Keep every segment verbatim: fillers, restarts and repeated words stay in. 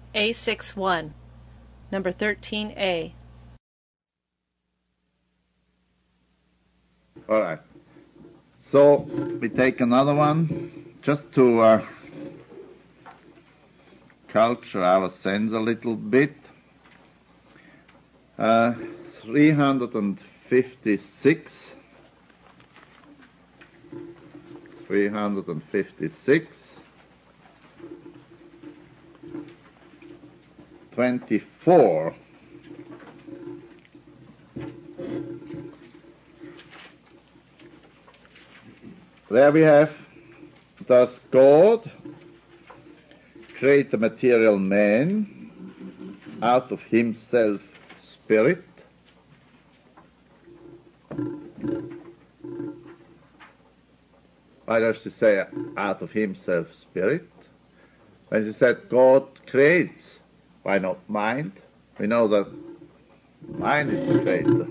A sixty-one, number thirteen A. All right. So we take another one just to uh, culture our sense a little bit. Uh, three hundred fifty-six. three hundred fifty-six. twenty-four. There we have, does God create the material man out of himself spirit? Why does he say out of himself spirit? When he said God creates, why not mind? We know that mind is the creator.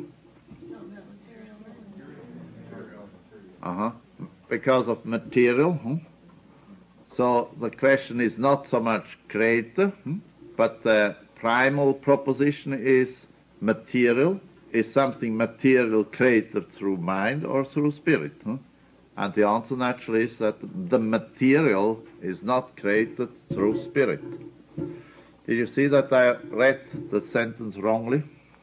Uh-huh. Because of material. Hmm? So the question is not so much creator, hmm? but the primal proposition is material. Is something material created through mind or through spirit? Hmm? And the answer naturally is that the material is not created through spirit. Did you see that I read the sentence wrongly?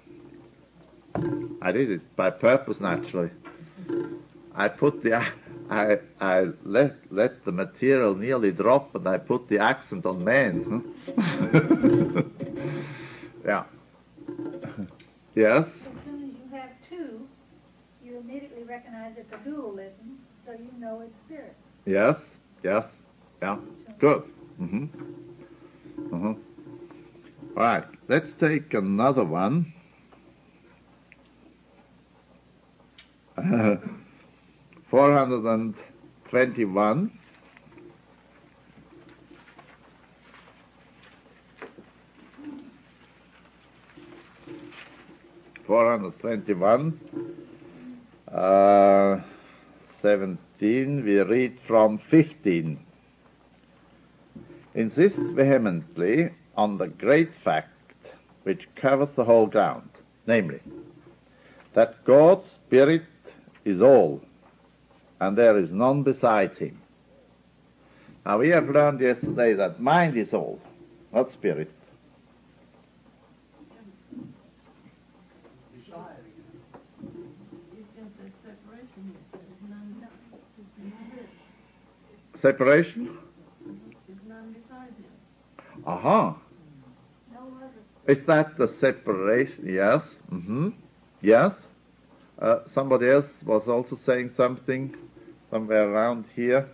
I did it by purpose, naturally. I put the I I let let the material nearly drop, and I put the accent on man. Huh? Yeah. Yes. As soon as you have two, you immediately recognize it's a dualism, so you know it's spirit. Yes. Yes. Yeah. Good. Mm-hmm. Uh-huh. All right. Let's take another one. four hundred twenty-one. four hundred twenty-one. Uh, seventeen. We read from fifteen. Insist vehemently on the great fact which covers the whole ground, namely, that God's Spirit is all, and there is none beside him. Now we have learned yesterday that mind is all, not spirit. Separation? Aha. Is that the separation? Yes. Mm-hmm. Yes. Uh, somebody else was also saying something somewhere around here.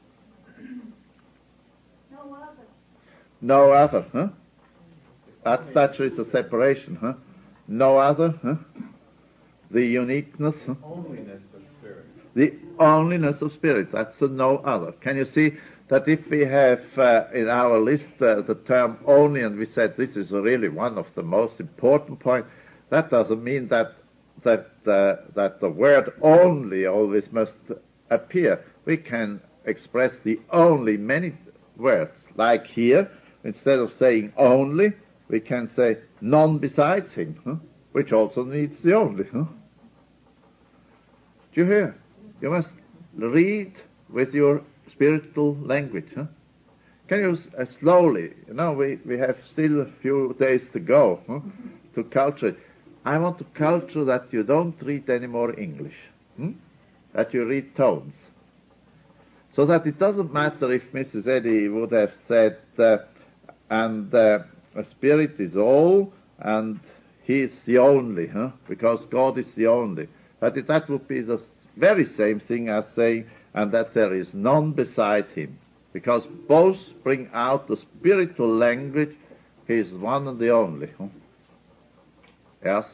No other. No other, huh? That's naturally the separation, huh? No other, huh? The uniqueness, huh? Onlyness of spirit. The onlyness of spirit, that's the no other. Can you see that if we have uh, in our list uh, the term only, and we said this is really one of the most important points, that doesn't mean that that uh, that the word only always must appear. We can express the only many words. Like here, instead of saying only, we can say none besides him, huh? Which also needs the only. Huh? Do you hear? You must read with your spiritual language. Huh? Can you uh, slowly, you know, we, we have still a few days to go huh, to culture it. I want to culture that you don't read any more English, hmm? that you read tones. So that it doesn't matter if Missus Eddy would have said, uh, and uh, a spirit is all, and he is the only, huh? because God is the only. But it, that would be the very same thing as saying, and that there is none beside him. Because both bring out the spiritual language, he is one and the only. Huh? Yes?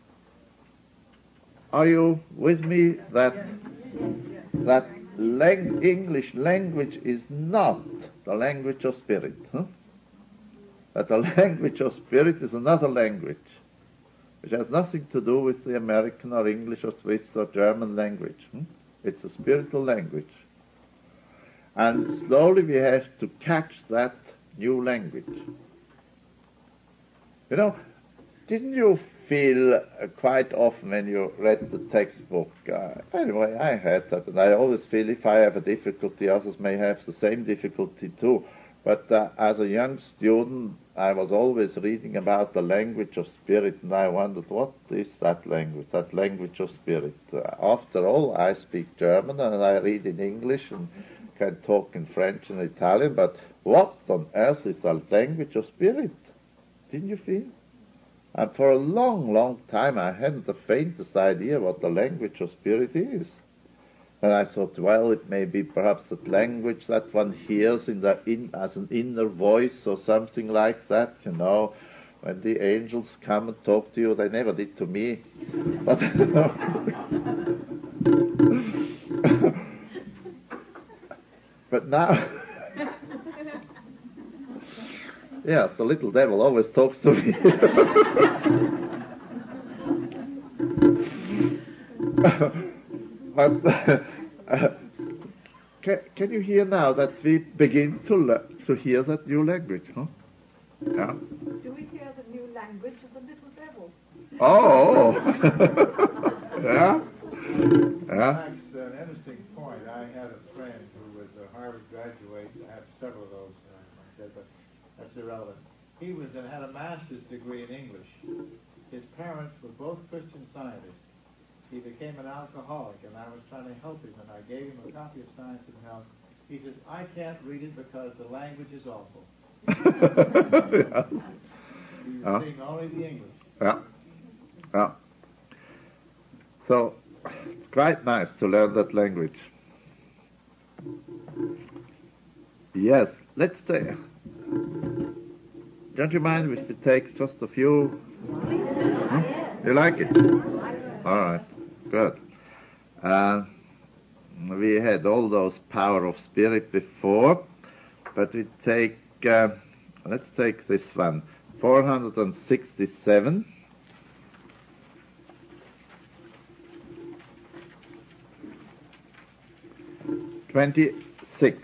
Are you with me that that lang- English language is not the language of spirit? Huh? That the language of spirit is another language, which has nothing to do with the American or English or Swiss or German language. Hmm? It's a spiritual language. And slowly we have to catch that new language. You know, didn't you feel uh, quite often when you read the textbook, uh, anyway, I had that, and I always feel if I have a difficulty, others may have the same difficulty too. But uh, as a young student, I was always reading about the language of spirit, and I wondered, what is that language, that language of spirit? Uh, after all, I speak German, and I read in English, and can talk in French and Italian, but what on earth is the language of spirit? Didn't you feel? And for a long, long time, I hadn't the faintest idea what the language of spirit is. And I thought, well, it may be perhaps that language that one hears in the in, as an inner voice or something like that, you know. When the angels come and talk to you, they never did to me. But, but now, yes, the little devil always talks to me. But uh, can, can you hear now that we begin to le- to hear that new language, huh? Yeah. Do we hear the new language of the little devil? Oh. Yeah. Yeah. That's an interesting point. I had a friend who was a Harvard graduate. I have several of those, uh, I said, but that's irrelevant. He was and had a master's degree in English. His parents were both Christian Scientists. He became an alcoholic, and I was trying to help him, and I gave him a copy of Science and Health. He says, I can't read it because the language is awful. Yeah. He was Yeah. seeing only the English. Yeah. Yeah. So, it's quite nice to learn that language. Yes, let's take... Don't you mind if we take just a few? Hmm? You like it? All right, good. Uh, we had all those power of spirit before, but we take, uh, let's take this one, four hundred sixty-seven. twenty-six.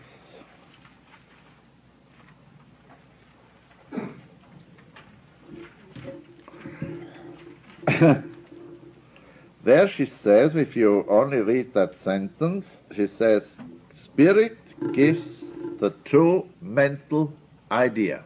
There she says, if you only read that sentence, she says, spirit gives the true mental idea.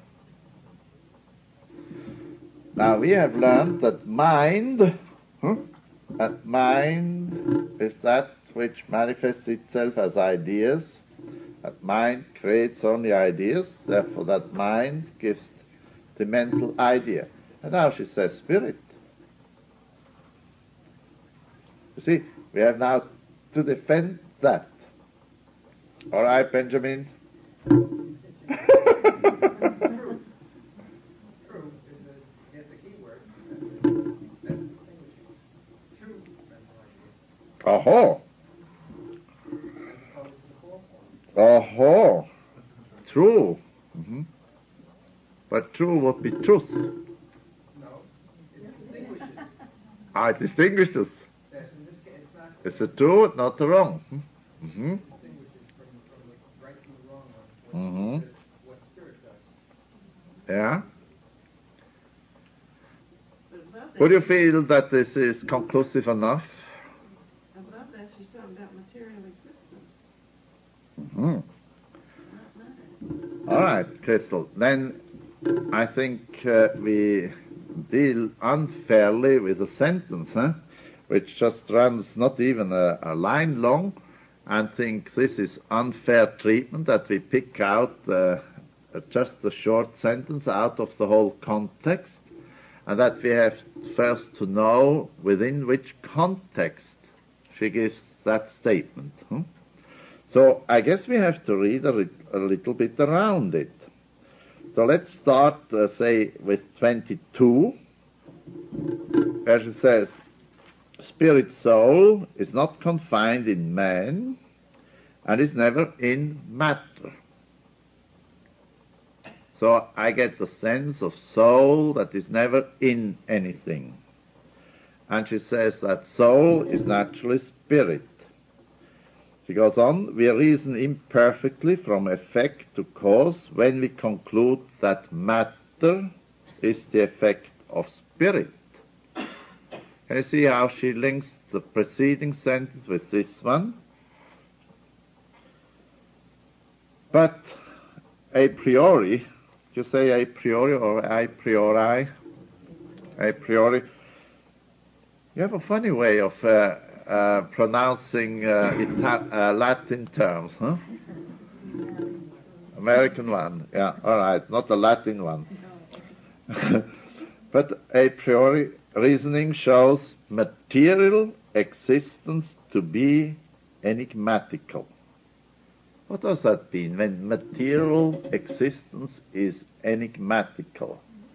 Now we have learned that mind, huh, that mind is that which manifests itself as ideas. That mind creates only ideas, therefore that mind gives the mental idea. And now she says spirit. You see, we have now to defend that. All right, Benjamin? True. True is a, is the key word. That's distinguishing. True mental idea. Oh-ho. As opposed to the core form. Oh-ho. True. Mm-hmm. But true would be truth. No. It distinguishes. Ah, it distinguishes. Yes, in this case, it's not. It's the true, not the wrong. Mm-hmm. It distinguishes from, from the right from the wrong one. Mm-hmm. What, what spirit does. Yeah. But above that, Would you feel that this is conclusive enough? above that, she's talking about material existence, Mm-hmm. not matter. All right, Crystal. Then I think uh, we deal unfairly with a sentence, huh? Which just runs not even a, a line long, and think this is unfair treatment that we pick out uh, just a short sentence out of the whole context, and that we have first to know within which context she gives that statement. Hmm? So I guess we have to read a, a little bit around it. So let's start, uh, say, with twenty-two, where she says, spirit soul is not confined in man and is never in matter. So I get the sense of soul that is never in anything. And she says that soul is naturally spirit. She goes on, we reason imperfectly from effect to cause when we conclude that matter is the effect of spirit. Can you see how she links the preceding sentence with this one? But a priori, you say a priori or a priori? A priori. You have a funny way of uh, uh, pronouncing uh, Ita- uh, Latin terms, huh? American one, yeah, all right, not the Latin one. But a priori reasoning shows material existence to be enigmatical. What does that mean when material existence is enigmatical?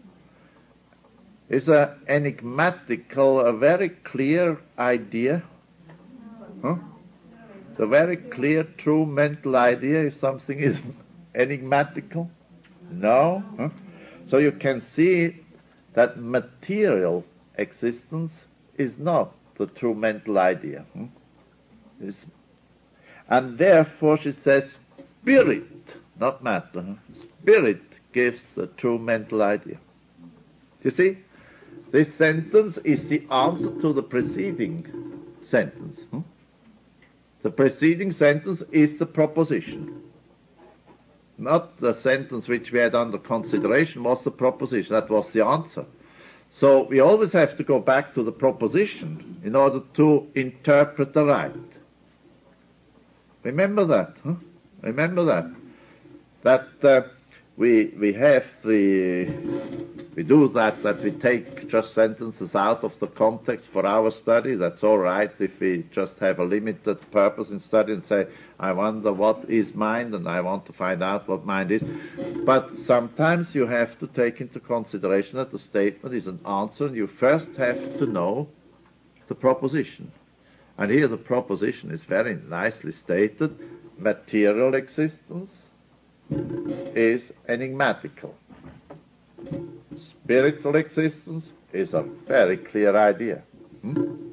Is a enigmatical a very clear idea? Huh? It's a very clear, true mental idea if something is enigmatical? No? Huh? So you can see that material existence is not the true mental idea. Hmm? It's, and therefore she says spirit, not matter. Huh? Spirit gives the true mental idea. You see? This sentence is the answer to the preceding sentence. Hmm? The preceding sentence is the proposition. Not the sentence which we had under consideration was the proposition. That was the answer. So we always have to go back to the proposition in order to interpret the right. Remember that. Huh? Remember that. That uh, we we have the we do that that we take just sentences out of the context for our study. That's all right if we just have a limited purpose in study and say, I wonder what is mind and I want to find out what mind is. But sometimes you have to take into consideration that the statement is an answer and you first have to know the proposition. And here the proposition is very nicely stated. Material existence is enigmatical. Spiritual existence is a very clear idea. Hmm?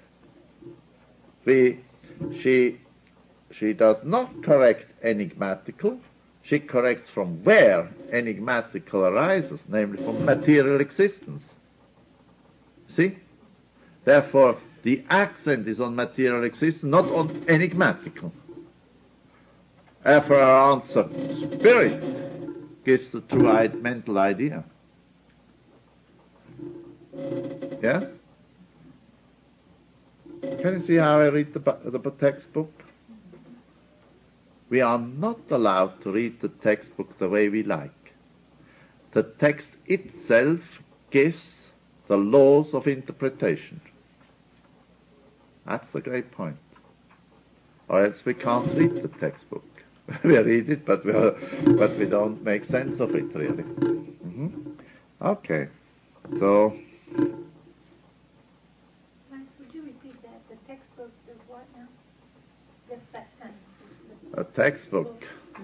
We, she, she does not correct enigmatical. She corrects from where enigmatical arises, namely from material existence. See? Therefore, the accent is on material existence, not on enigmatical. Therefore, our answer, spirit, gives the true mental idea. Yeah? Can you see how I read the, the textbook? We are not allowed to read the textbook the way we like. The text itself gives the laws of interpretation. That's the great point. Or else we can't read the textbook. We read it, but we, are, but we don't make sense of it, really. Mm-hmm. Okay. So... Max, would you repeat that? The textbook is what now? Just that sentence. A textbook.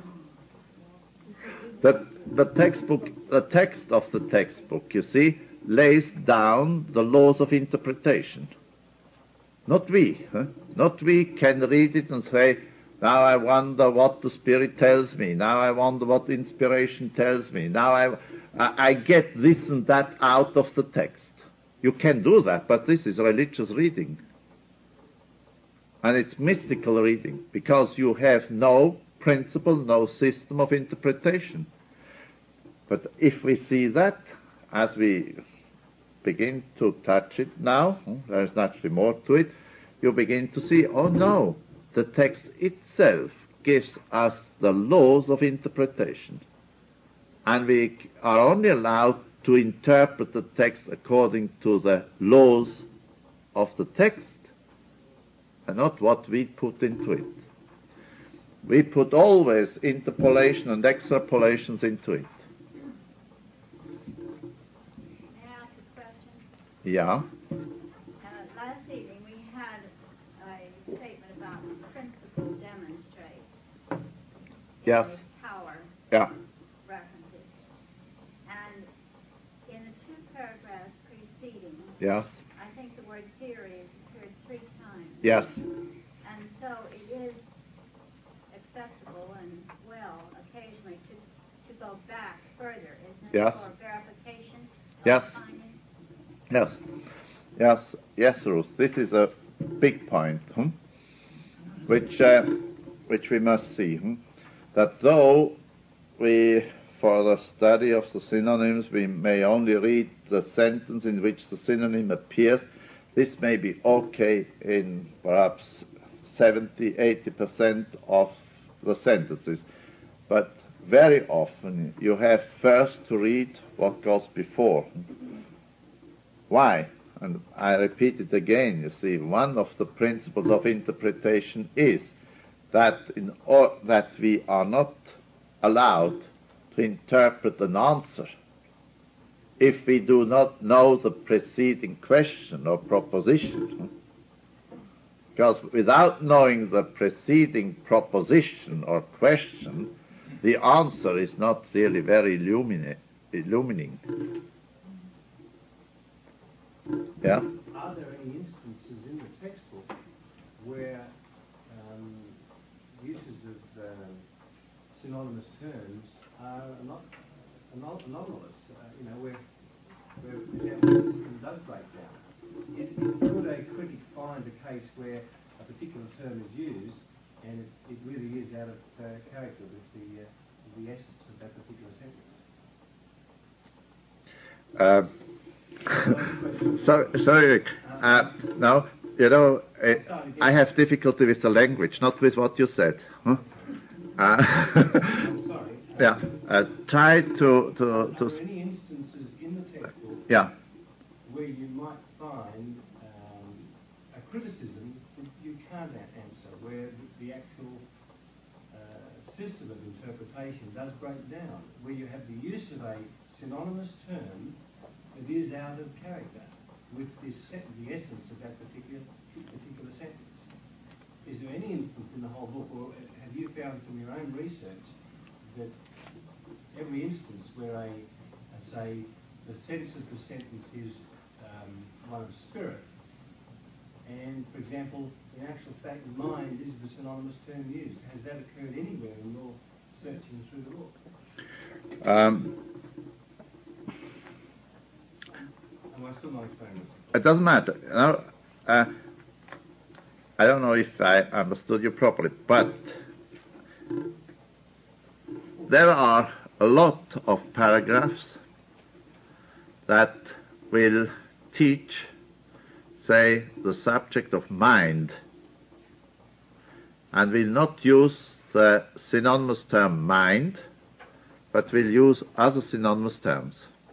The, the textbook, the text of the textbook, you see, lays down the laws of interpretation. Not we. Huh? Not we can read it and say, now I wonder what the Spirit tells me. Now I wonder what inspiration tells me. Now I, I get this and that out of the text. You can do that, but this is religious reading. And it's mystical reading, because you have no principle, no system of interpretation. But if we see that, as we begin to touch it now, there's naturally more to it, you begin to see, oh no, the text itself gives us the laws of interpretation. And we are only allowed to interpret the text according to the laws of the text, and not what we put into it. We put always interpolation and extrapolations into it. May I ask a question? Yeah. Uh, last evening we had a statement about principle demonstrates. Yes. With power Yeah. references. And in the two paragraphs preceding, Yes. I think the word theory has appeared three times. Yes. And so it is acceptable and well occasionally to, to go back further, isn't it? Yes. For verification. Yes. finding? Yes. Yes. Yes, Ruth. This is a big point, hmm? which uh, which we must see. Hmm? That though we, for the study of the synonyms, we may only read the sentence in which the synonym appears, this may be okay in perhaps seventy, eighty percent of the sentences. But very often you have first to read what goes before. Why? And I repeat it again, you see, one of the principles of interpretation is that in or, that we are not allowed to interpret an answer if we do not know the preceding question or proposition. Because without knowing the preceding proposition or question, the answer is not really very illumina- illuminating. Yeah? Are there any instances in the textbook where um, uses of uh, synonymous terms are not anom- anomalous? Uh, you know, where, where for example, the system does break down. Is, could a critic find a case where a particular term is used and it, it really is out of uh, character with the uh, the essence of that particular sentence? Uh, So, sorry, Rick. Uh, no, you know, uh, I have difficulty with the language, not with what you said. Huh? Uh, I'm sorry. yeah. Uh, try to to Are to. there any instances in the textbook Yeah. where you might find um, a criticism that you can't a- answer, where the actual uh, system of interpretation does break down, where you have the use of a synonymous term that is out of character with this set, the essence of that particular particular sentence. Is there any instance in the whole book, or have you found from your own research that every instance where a, a say, the sense of the sentence is um, one of spirit, and, for example, in actual fact, mind is the synonymous term used? Has that occurred anywhere in your searching through the book? Um, Am I still not explaining this? it doesn't matter. You know, uh, I don't know if I understood you properly, but there are a lot of paragraphs that will teach, say, the subject of mind, and will not use the synonymous term mind, but will use other synonymous terms.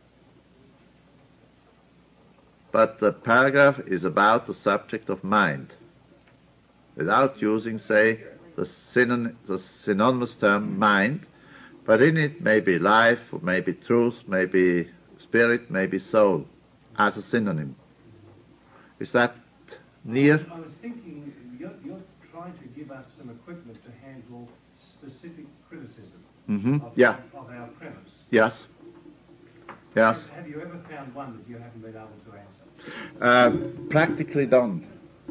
But the paragraph is about the subject of mind, without using, say, the, synon- the synonymous term mind, but in it may be life, or maybe truth, maybe spirit, maybe soul, as a synonym. Is that near? I was thinking you're, you're trying to give us some equipment to handle specific criticism Mm-hmm. of, Yeah. of our premise. Yes. Yes. Have you ever found one that you haven't been able to answer? Uh, practically done.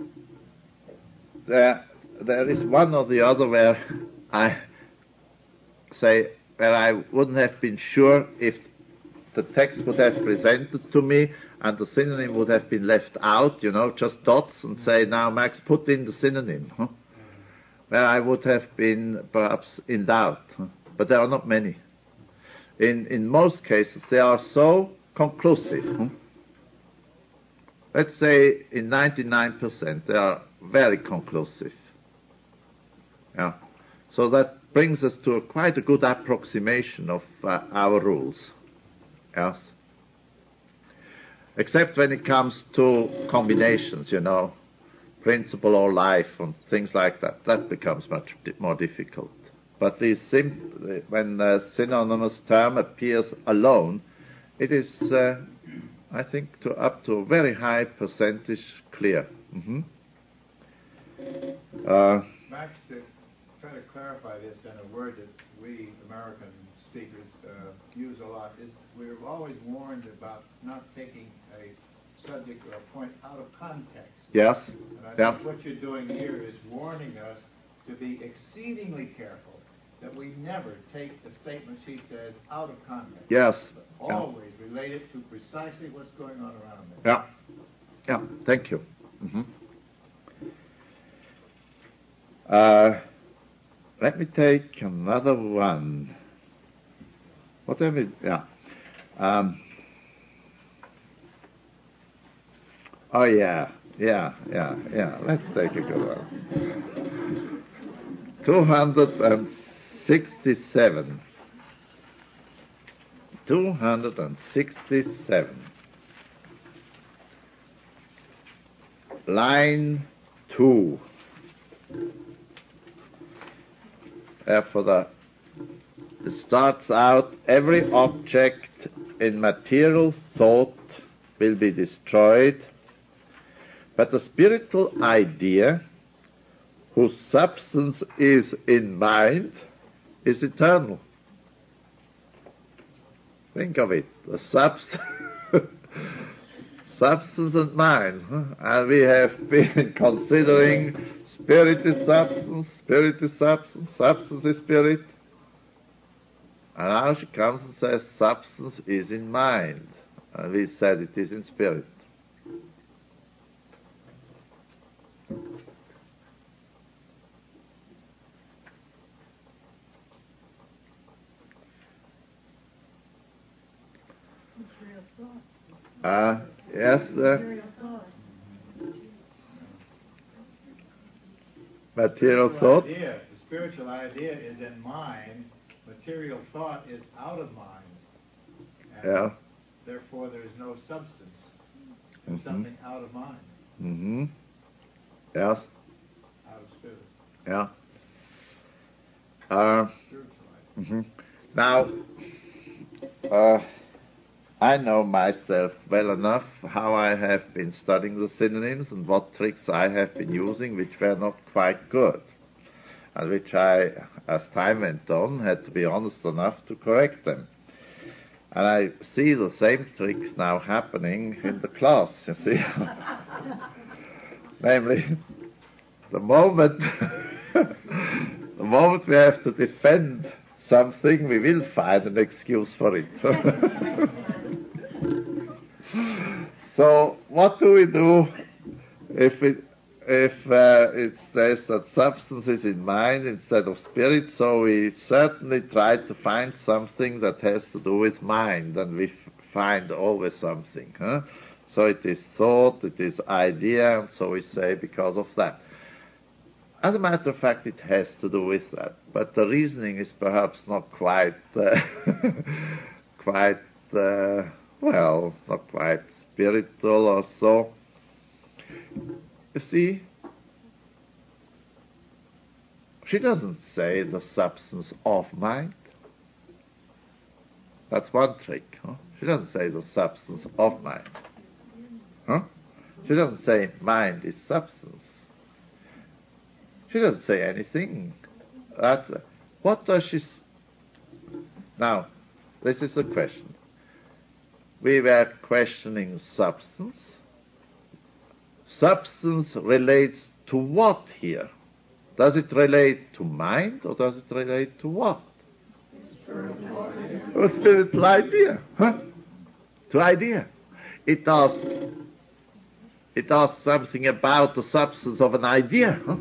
There, there is one or the other where I say, where I wouldn't have been sure if the text would have presented to me and the synonym would have been left out, you know, just dots, and say, now Max, put in the synonym, huh? Where I would have been perhaps in doubt. Huh? But there are not many. In in most cases, they are so conclusive. Huh? Let's say in ninety-nine percent, they are very conclusive. Yeah. So that brings us to a quite a good approximation of uh, our rules. Yes. Except when it comes to combinations, you know, principle or life and things like that. That becomes much di- more difficult. But the sim- when a synonymous term appears alone, it is, uh, I think, to up to a very high percentage clear. Mm-hmm. Uh, Max, to try to clarify this in a word that we American speakers uh, use a lot, is we're always warned about not taking a subject or a point out of context. yes. And I Yes. think what you're doing here is warning us to be exceedingly careful that we never take the statement she says out of context. Yes. But Yeah. always relate it to precisely what's going on around it. Yeah. Yeah, thank you. Mm-hmm. Uh, let me take another one. What have we, yeah. Um, oh, yeah, yeah, yeah, yeah. Let's take a good one. two hundred sixty-seven. two hundred sixty-seven. Line two. Therefore, the, it starts out, every object in material thought will be destroyed, but the spiritual idea, whose substance is in mind, is eternal. Think of it, the substance, substance and mind. Huh? And we have been considering spirit is substance, spirit is substance, substance is spirit. And now she comes and says substance is in mind. And we said it is in spirit. Uh, yes, uh, material thought. Idea, the spiritual idea is in mind. Material thought is out of mind. And Yeah. therefore, there is no substance. There's Mhm. something out of mind, Mm-hmm. Yes, out of spirit. yeah. Uh, Spiritual idea. mhm. Now, uh, I know myself well enough how I have been studying the synonyms and what tricks I have been using which were not quite good, and which I, as time went on, had to be honest enough to correct them. And I see the same tricks now happening in the class, you see. Namely, the moment, the moment we have to defend something, we will find an excuse for it. So, what do we do if it if uh, it says that substance is in mind instead of spirit? So we certainly try to find something that has to do with mind, and we f- find always something. Huh? So it is thought, it is idea, and so we say because of that. As a matter of fact, it has to do with that, but the reasoning is perhaps not quite, uh, quite, uh, well, not quite spiritual or so. You see, she doesn't say the substance of mind. That's one trick. Huh? She doesn't say the substance of mind. Huh? She doesn't say mind is substance. She doesn't say anything. That, what does she... S- now, this is the question. We were questioning substance. Substance relates to what here? Does it relate to mind or does it relate to what? Spiritual, spiritual idea. Huh? To idea. It does, it does something about the substance of an idea. Huh?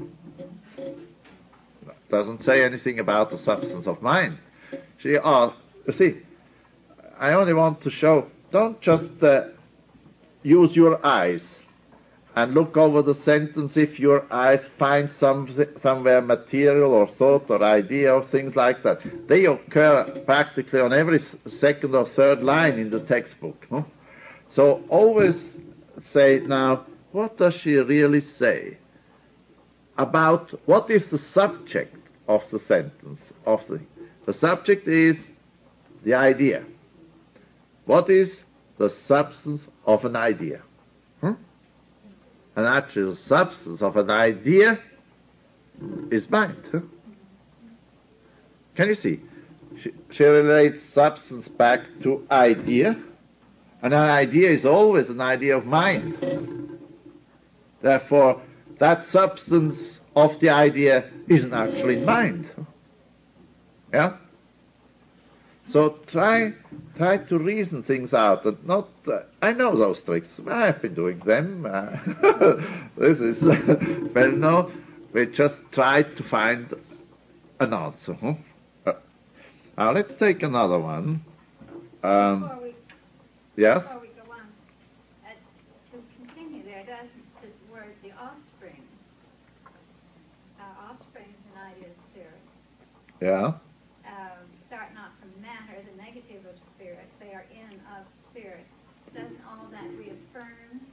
Doesn't say anything about the substance of mind. She, uh, you see, I only want to show, don't just uh, use your eyes and look over the sentence if your eyes find some, somewhere material or thought or idea or things like that. They occur practically on every second or third line in the textbook. Huh? So always say, now, what does she really say about what is the subject of the sentence? Of the, the subject is the idea. What is the substance of an idea? Hmm? And actually the substance of an idea is mind. Huh? Can you see? She, she relates substance back to idea, and an idea is always an idea of mind. Therefore, that substance of the idea isn't actually mind. Yeah? So try try to reason things out, and not. Uh, I know those tricks. I've been doing them. Uh, this is well, no. We just try to find an answer. Huh? Uh, now let's take another one. Um, Before we, yes. before we go on, uh, to continue there, does the word the offspring, uh, offspring is an idea of spirit. Yeah. Um, start not from matter, the negative of spirit. They are in of spirit. Doesn't all that reaffirm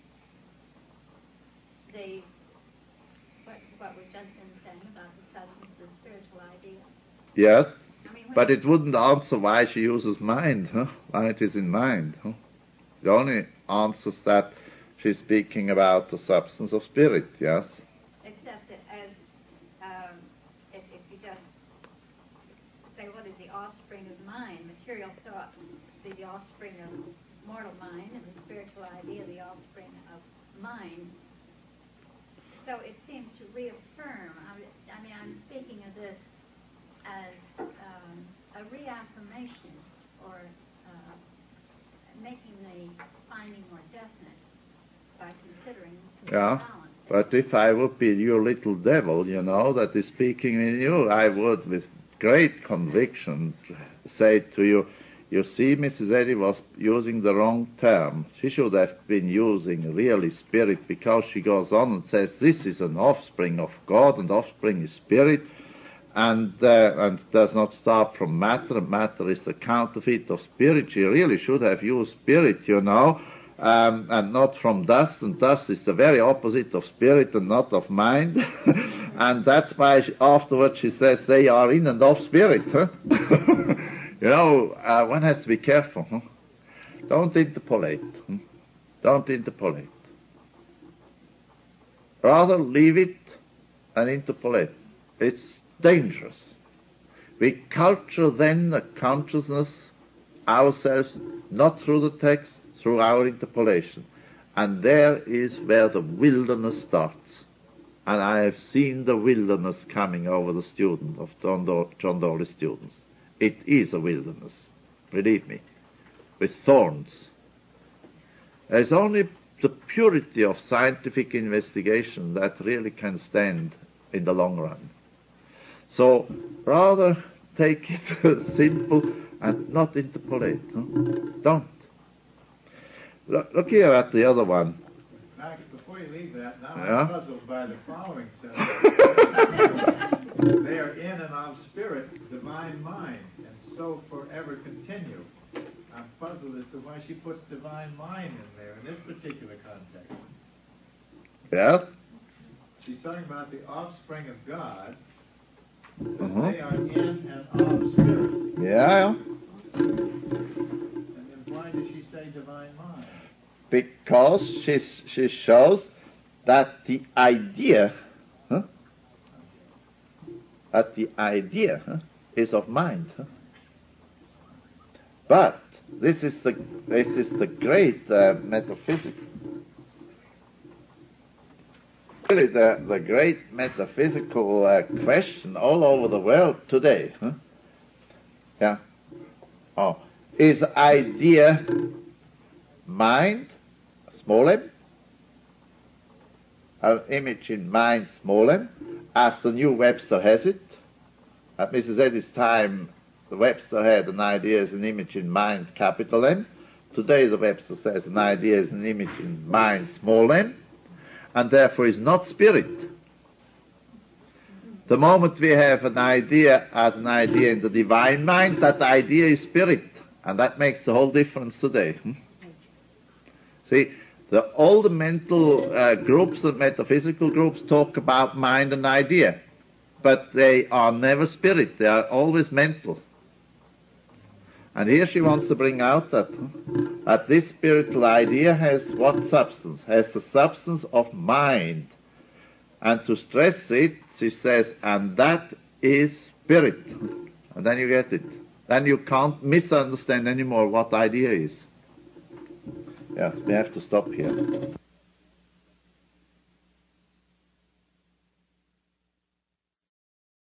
the what, what we've just been saying about the substance of the spiritual idea? Yes. I mean, when But it wouldn't answer why she uses mind, huh? Why it is in mind. Huh? It only answers that she's speaking about the substance of spirit, yes? except that as um, if, if you just say what is the offspring of mind, material thought be the offspring of mortal mind, and the spiritual idea the offspring of mind. So it seems to reaffirm. I, I mean, I'm speaking of this as um, a reaffirmation, or uh, making the finding more definite by considering the Yeah. balance. But if I would be your little devil, you know, that is speaking in you, I would with great conviction say to you, you see, Missus Eddy was using the wrong term. She should have been using really spirit, because she goes on and says this is an offspring of God, and offspring is spirit, and uh, and does not start from matter, and matter is the counterfeit of spirit. She really should have used spirit, you know, um, and not from dust, and dust is the very opposite of spirit and not of mind. And that's why she, afterwards she says they are in and of spirit. Huh? You know, uh, one has to be careful. Huh? Don't interpolate. Huh? Don't interpolate. Rather leave it and interpolate. It's dangerous. We culture then the consciousness ourselves, not through the text, through our interpolation. And there is where the wilderness starts. And I have seen the wilderness coming over the student of John, Do- John Dolly's students. It is a wilderness, believe me, with thorns. There is only the purity of scientific investigation that really can stand in the long run. So rather take it simple and not interpolate. Huh? Don't. Look, look here at the other one. Max, before you leave that, now Yeah? I'm puzzled by the following sentence. They are in and of spirit, divine mind, and so forever continue. I'm puzzled as to why she puts divine mind in there in this particular context. Yes? She's talking about the offspring of God. Uh-huh. They are in and of spirit. Yeah. And then why does she say divine mind? Because she, she shows that the idea, huh? that the idea huh, is of mind. Huh? But this is the this is the great uh, metaphysics. Really, the the great metaphysical uh, question all over the world today. Huh? Yeah. Oh, is idea mind? Small m, an image in mind, small m, as the new Webster has it. At Missus Eddy's time, the Webster had an idea as an image in mind, capital M. Today the Webster says an idea is an image in mind, small m, and therefore is not spirit. The moment we have an idea as an idea in the divine mind, that idea is spirit, and that makes the whole difference today. Hmm? See, the, all the mental uh, groups and metaphysical groups talk about mind and idea, but they are never spirit. They are always mental. And here she wants to bring out that, that this spiritual idea has what substance? Has the substance of mind. And to stress it, she says, and that is spirit. And then you get it. Then you can't misunderstand anymore what idea is. Yes, we have to stop here.